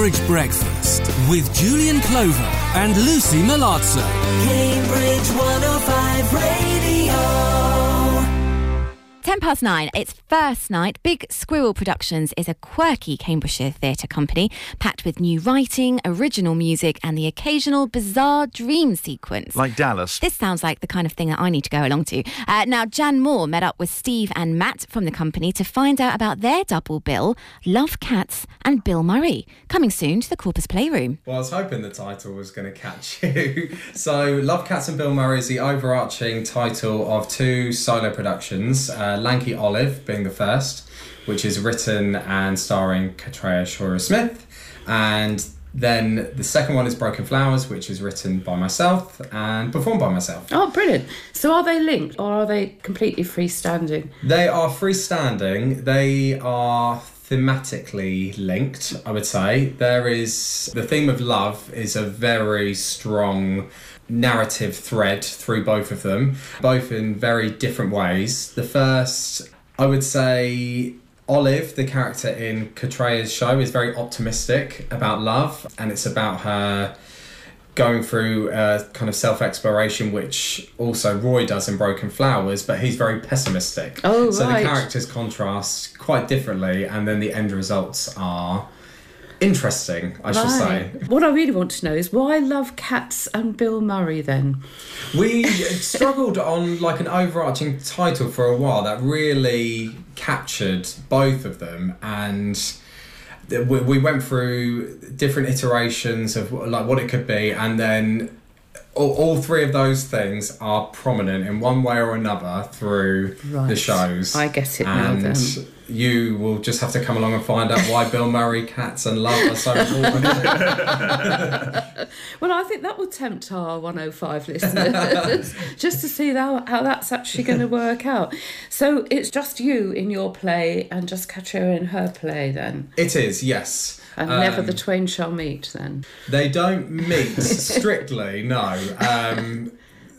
Cambridge Breakfast with Julian Clover and Lucy Malazzo. Cambridge 105 Radio. 9:10. It's first night. Big Squirrel Productions is a quirky Cambridgeshire theatre company packed with new writing, original music and the occasional bizarre dream sequence. Like Dallas. This sounds like the kind of thing that I need to go along to. Now, Jan Moore met up with Steve and Matt from the company to find out about their double bill, Love Cats and Bill Murray. Coming soon to the Corpus Playroom. Well, I was hoping the title was going to catch you. So, Love Cats and Bill Murray is the overarching title of two solo productions, Lanky Olive being the first, which is written and starring Katrea Shorter-Smith, and then the second one is Broken Flowers, which is written by myself and performed by myself. Oh, brilliant. So are they linked or are they completely freestanding? They are freestanding. They are thematically linked, I would say. The theme of love is a very strong narrative thread through both of them, both in very different ways. The first, I would say, Olive, the character in Katrea's show, is very optimistic about love, and it's about her going through a kind of self-exploration, which also Roy does in Broken Flowers, but he's very pessimistic. Oh, so right. The characters contrast quite differently, and then the end results are interesting, I should say. What I really want to know is why Love Cats and Bill Murray then? We struggled on like an overarching title for a while that really captured both of them, and we went through different iterations of like what it could be, and then all three of those things are prominent in one way or another through the shows. I get it now then. You will just have to come along and find out why Bill Murray, cats and love are so important. Well, I think that will tempt our 105 listeners just to see how that's actually going to work out. So it's just you in your play and just Katrea in her play then? It is, yes. And never the twain shall meet then? They don't meet strictly, no. I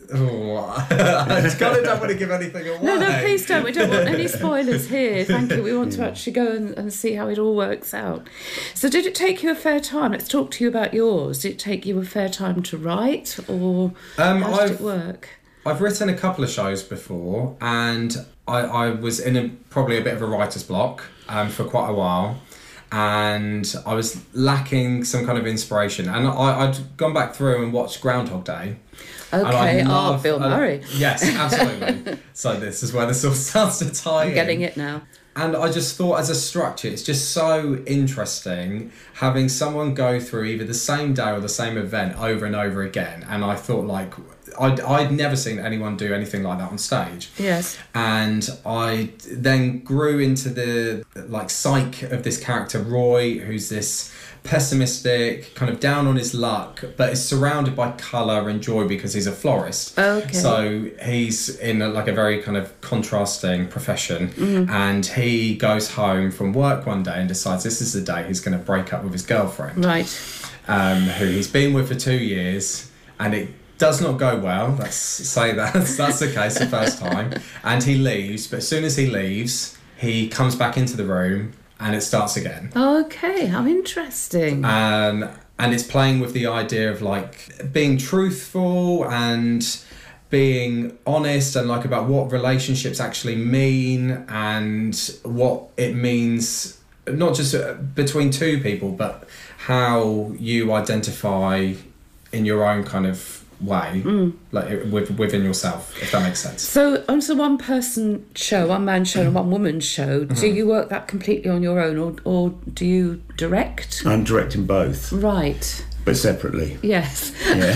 kind of don't want to give anything away. No, please don't. We don't want any spoilers here. Thank you. We want to actually go and see how it all works out. So did it take you a fair time? Let's talk to you about yours. Did it take you a fair time to write, or how did it work? I've written a couple of shows before, and I was in probably a bit of a writer's block for quite a while. And I was lacking some kind of inspiration, and I'd gone back through and watched Groundhog Day. Okay, Bill Murray. Yes, absolutely. So this is where this all starts to tie in. I'm getting it now. And I just thought, as a structure, it's just so interesting having someone go through either the same day or the same event over and over again. And I thought, like, I'd never seen anyone do anything like that on stage. Yes. And I then grew into the psyche of this character, Roy, who's this pessimistic, kind of down on his luck, but is surrounded by colour and joy because he's a florist. Okay. So he's in a very kind of contrasting profession, and he goes home from work one day and decides this is the day he's going to break up with his girlfriend. Right. Who he's been with for 2 years, and it does not go well. Let's say that's the case the first time. And he leaves, but as soon as he leaves, he comes back into the room and it starts again. Okay, how interesting. And it's playing with the idea of like being truthful and being honest and like about what relationships actually mean and what it means, not just between two people, but how you identify in your own kind of way, like within yourself, if that makes sense. So it's a one-person show, one-man show and one-woman show. Do you work that completely on your own, or do you direct? I'm directing both. Right. But separately. Yes.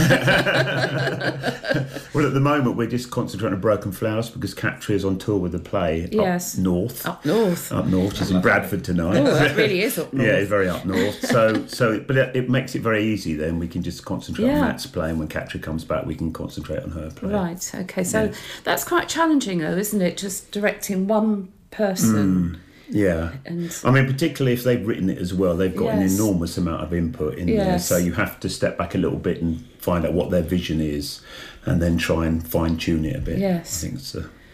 Yeah. Well, at the moment, we're just concentrating on Broken Flowers because Katrea's on tour with the play yes. Up north. Up north. Up north. She's in Bradford tonight. Oh, that really is up north. Yeah, it's very up north. But it makes it very easy then. We can just concentrate on Matt's play, and when Katrea comes back, we can concentrate on her play. Right, okay. So that's quite challenging, though, isn't it? Just directing one person. Yeah, I mean, particularly if they've written it as well, they've got an enormous amount of input in there, so you have to step back a little bit and find out what their vision is and then try and fine-tune it a bit. Yes. I think it's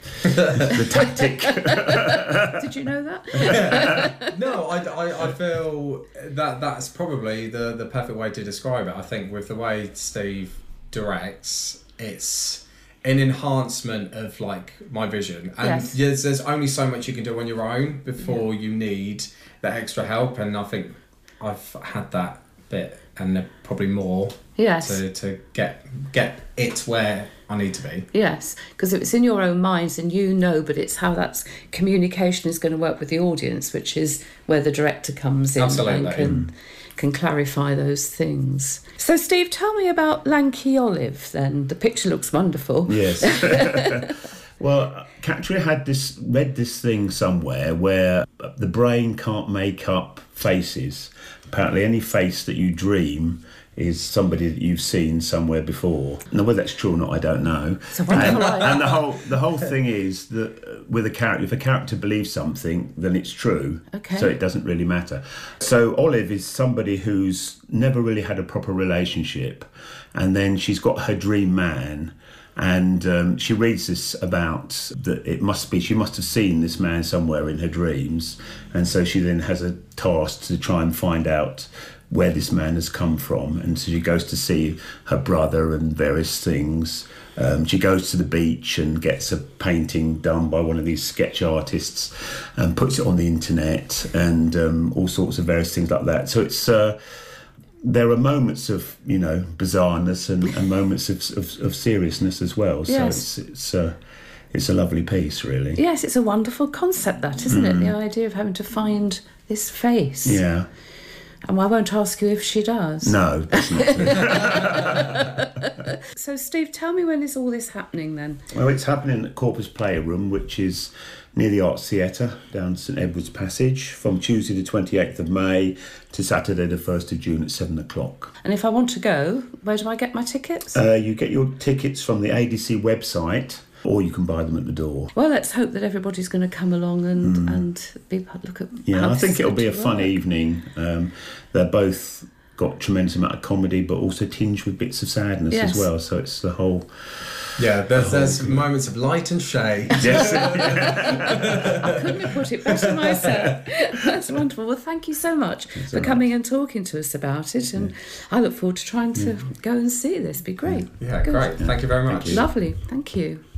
the tactic. Did you know that? No, I feel that's probably the perfect way to describe it. I think with the way Steve directs, it's an enhancement of like my vision, and Yes. there's only so much you can do on your own before you need that extra help, and I think I've had that bit and probably more Yes. to get it where I need to be. Yes, because it's in your own minds and you know, but it's how that communication is going to work with the audience, which is where the director comes in Absolutely. and can clarify those things. So, Steve, tell me about Lanky Olive then. The picture looks wonderful. Yes. Well, Katria had read this thing somewhere where the brain can't make up faces. Apparently, any face that you dream is somebody that you've seen somewhere before. Now, whether that's true or not, I don't know. It's a wonderful idea. And the whole thing is that with a character, if a character believes something, then it's true. Okay. So it doesn't really matter. So Olive is somebody who's never really had a proper relationship, and then she's got her dream man. And she reads this about that she must have seen this man somewhere in her dreams, and so she then has a task to try and find out where this man has come from, and so she goes to see her brother and various things. She goes to the beach and gets a painting done by one of these sketch artists and puts it on the internet, and all sorts of various things like that. So it's there are moments of bizarreness and moments of seriousness as well. Yes. So it's a lovely piece, really. Yes, it's a wonderful concept, that, isn't it? The idea of having to find this face. Yeah. And I won't ask you if she does. No, that's not true. So, Steve, tell me, when is all this happening then? Well, it's happening at Corpus Playroom, which is near the Arts Theatre down St Edward's Passage, from Tuesday the 28th of May to Saturday the 1st of June at 7 o'clock. And if I want to go, where do I get my tickets? You get your tickets from the ADC website, or you can buy them at the door. Well, let's hope that everybody's going to come along and look at. Yeah, how I this think is it'll going be a to fun work. evening. They're both got tremendous amount of comedy, but also tinged with bits of sadness Yes. as well. So it's the whole. Yeah, there's moments of light and shade. Yes. I couldn't have put it better myself. That's wonderful. Well, thank you so much for coming and talking to us about it, and I look forward to trying to go and see this. Be great. Yeah, Good. great. Thank you very much. you. Lovely. Thank you.